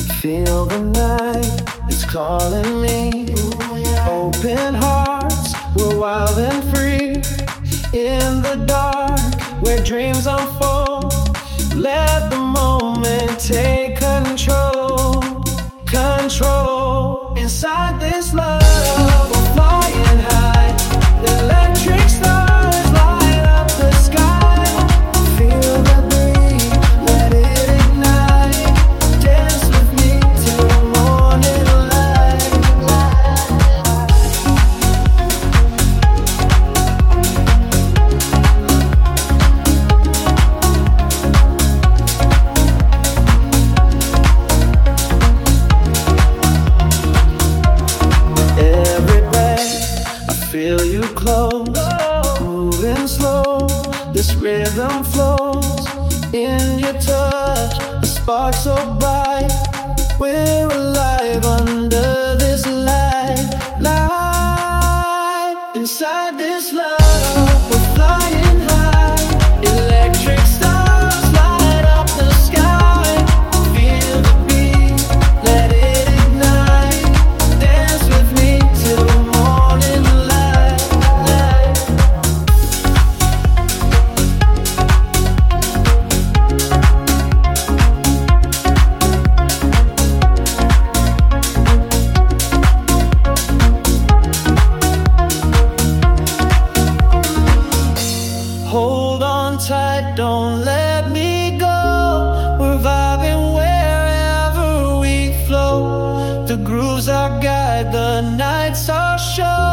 Feel the night, it's calling me. Open hearts, we're wild and free. In the dark, where dreams unfold. Let the moment take control. Control. Inside this love, we're flying high. Electric stars light up the sky. Feel the breeze, let it ignite. Dance with me till the morning light. Every breath, I feel you close, moving slow. This rhythm flows in your touch, a spark so bright. We're alive under this light, light. Inside this love, we're flying high. Electric stars light up the sky. Feel the beat, let it ignite. Dance with me till the morning light, light. Hold on tight, don't let me go. We're vibing wherever we flow. The groove's our guide, the night's our show.